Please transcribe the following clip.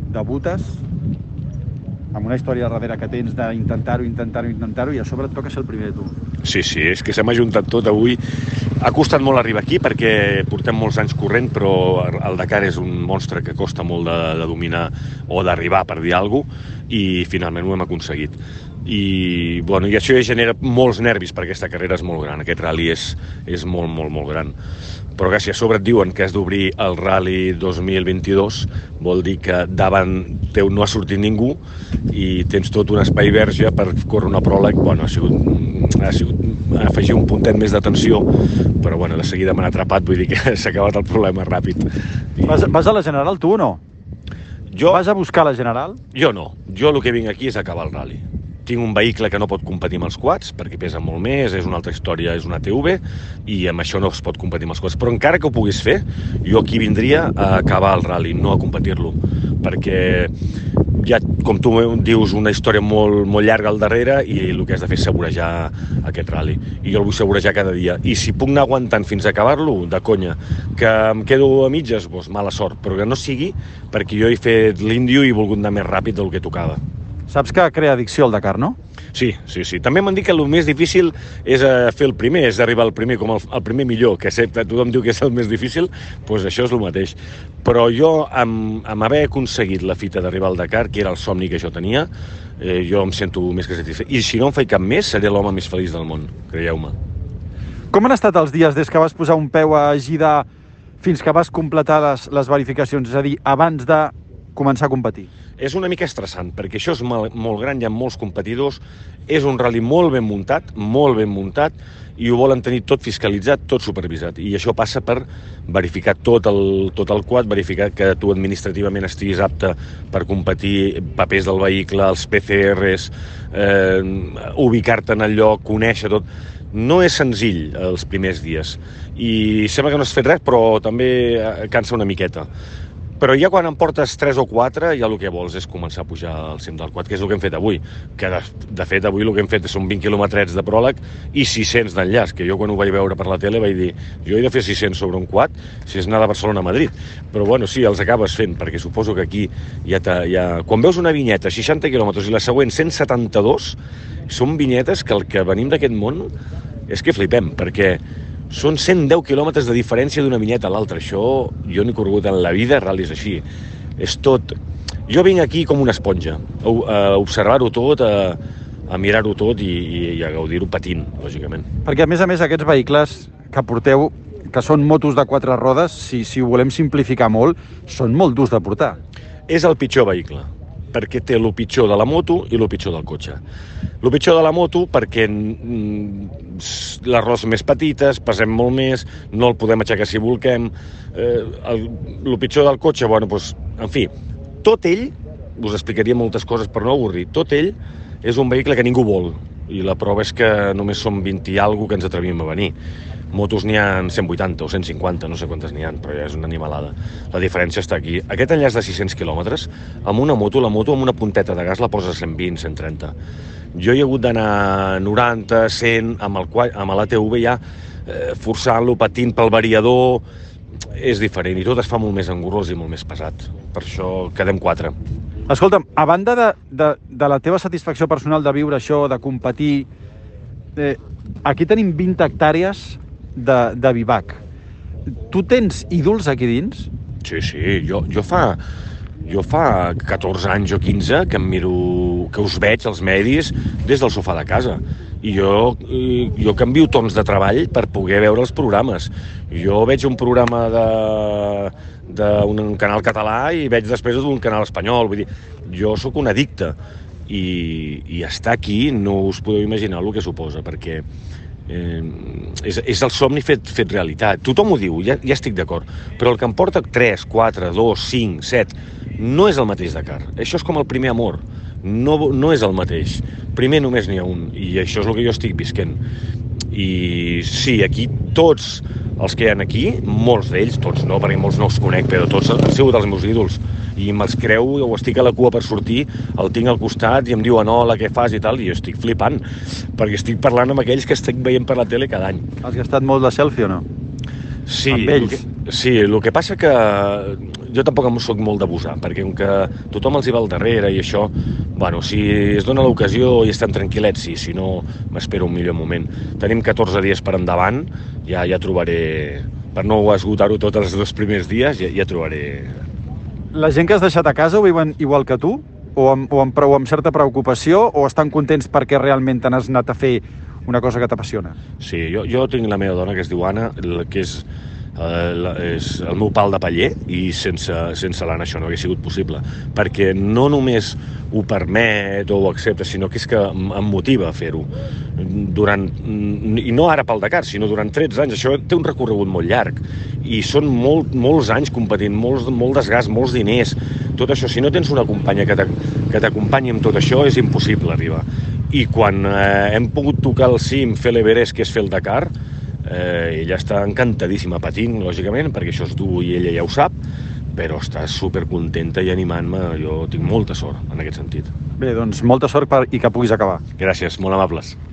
debutes amb una història darrere que tens d'intentar-ho i a sobre et toca ser el primer de tu. Sí, és que se m'ha juntat tot avui. Ha costat molt arribar aquí perquè portem molts anys corrent, però el Dakar és un monstre que costa molt de dominar o d'arribar, per dir alguna cosa, i finalment ho hem aconseguit. I això genera molts nervis perquè aquesta carrera és molt gran, aquest rally és molt, molt, molt gran. Però que si a sobre et diuen que has d'obrir el Rally 2022 vol dir que davant teu no ha sortit ningú i tens tot un espai verge per córrer una pròleg. Ha sigut afegir un puntet més de tensió, però de seguida m'han atrapat, vull dir que s'ha acabat el problema ràpid. Vas a la General tu o no? Vas a buscar la General? Jo no, jo el que vinc aquí és acabar el rally. Tinc un vehicle que no pot competir amb els quads perquè pesa molt més, és una altra història, és una TV i amb això no es pot competir amb els quads. Però encara que ho pogués fer, jo aquí vindria a acabar el rally, no a competir-lo, perquè hi ha, com tu dius, una història molt, molt llarga al darrere i el que has de fer és saborejar aquest rally. I jo el vull saborejar cada dia. I si puc anar aguantant fins a acabar-lo, de conya. Que em quedo a mitges, doncs mala sort, però que no sigui perquè jo he fet l'índio i he volgut anar més ràpid del que tocava. Saps que crea addicció al Dakar, no? Sí. També m'han dit que el més difícil és fer el primer, és arribar al primer, com el primer millor, que tothom diu que és el més difícil, doncs això és el mateix. Però jo, amb haver aconseguit la fita d'arribar al Dakar, que era el somni que jo tenia, jo em sento més que satisfet. I si no en faig cap més, seré l'home més feliç del món, creieu-me. Com han estat els dies des que vas posar un peu a Gidà fins que vas completar les verificacions, és a dir, abans de començar a competir? És una mica estressant, perquè això és molt gran, hi ha molts competidors, és un rally molt ben muntat, i ho volen tenir tot fiscalitzat, tot supervisat. I això passa per verificar tot el quad, verificar que tu administrativament estiguis apte per competir, papers del vehicle, els PCRs, ubicar-te en el lloc, conèixer tot. No és senzill els primers dies. I sembla que no has fet res, però també cansa una miqueta. Però ja quan em portes 3 o 4, ja el que vols és començar a pujar al cim del quad, que és el que hem fet avui. Que de fet avui el que hem fet són 20 quilòmetres de pròleg i 600 d'enllaç, que jo quan ho vaig veure per la tele vaig dir jo he de fer 600 sobre un quad si és anar de Barcelona a Madrid. Però sí, els acabes fent, perquè suposo que aquí quan veus una vinyeta 60 quilòmetres i la següent 172, són vinyetes que el que venim d'aquest món és que flipem, perquè són 110 quilòmetres de diferència d'una vinyeta a l'altra. Això jo n'he corregut en la vida, ral·lis així. És tot. Jo vinc aquí com una esponja, a observar-ho tot, a mirar-ho tot i a gaudir-ho patint, lògicament. Perquè, a més, aquests vehicles que porteu, que són motos de 4 rodes, si ho volem simplificar molt, són molt durs de portar. És el pitjor vehicle, perquè té el pitjor de la moto i el pitjor del cotxe. El pitjor de la moto perquè les rodes més petites, pesem molt més, no el podem aixecar si volem. El pitjor del cotxe, en fi, tot ell, us explicaria moltes coses per no avorrir, tot ell és un vehicle que ningú vol, i la prova és que només som 20 i alguna que ens atrevim a venir. Motos n'hi ha 180 o 150, no sé quantes n'hi ha, però ja és una animalada. La diferència està aquí. Aquest enllaç de 600 quilòmetres, amb una moto, la moto amb una punteta de gas la posa a 120, 130. Jo he hagut d'anar 90, 100, amb l'ATV ja forçant-lo, patint pel variador. És diferent i tot es fa molt més engorrós i molt més pesat. Per això quedem 4. Escolta'm, a banda de la teva satisfacció personal de viure això, de competir, aquí tenim 20 hectàrees de bivac. Tu tens ídols aquí dins? Sí. Jo fa 14 anys o 15 que em miro, que us veig als medis des del sofà de casa. I jo canvio torns de treball per poder veure els programes. Jo veig un programa d'un canal català i veig després d'un canal espanyol. Vull dir, jo sóc un addicte i estar aquí no us podeu imaginar el que suposa, perquè és el somni fet realitat. Tothom ho diu, ja estic d'acord, però el que em porta 3, 4, 2, 5, 7 no és el mateix Dakar. Això és com el primer amor, no és el mateix. Primer només n'hi ha un, i això és el que jo estic visquent. I sí, aquí tots els que hi ha aquí, molts d'ells, tots no, perquè molts no els conec, però tots han sigut els meus ídols. I me'ls creu, o estic a la cua per sortir, el tinc al costat i em diuen hola, què fas i tal, i jo estic flipant, perquè estic parlant amb aquells que estic veient per la tele cada any. Has gastat molt de selfie o no? Sí, amb ells? Sí, el que passa que jo tampoc em soc molt d'abusar, perquè com que tothom els hi va al darrere i això, bueno, si es dona l'ocasió i estan tranquil·lets, sí, si no, m'espero un millor moment. Tenim 14 dies per endavant, ja trobaré, per no esgotar-ho tots els 2 primers dies, ja trobaré. La gent que has deixat a casa ho viuen igual que tu? O amb certa preocupació? O estan contents perquè realment t'has anat a fer una cosa que t'apassiona? Sí, jo tinc la meva dona, que es diu Anna, que és el meu pal de paller, i sense l'Anna això no hauria sigut possible, perquè no només ho permet o ho accepta, sinó que és que em motiva a fer-ho. I no ara pel Dakar, sinó durant 13 anys. Això té un recorregut molt llarg i són molts anys competint, molt desgast, molts diners. Tot això, si no tens una companya que t'acompanyi amb tot això, és impossible arribar. I quan hem pogut tocar el cim, fer l'Everest, que és fer el Dakar, ella està encantadíssima patint, lògicament, perquè això és dur i ella ja ho sap, però està supercontenta i animant-me. Jo tinc molta sort en aquest sentit. Bé, doncs molta sort i que puguis acabar. Gràcies, molt amables.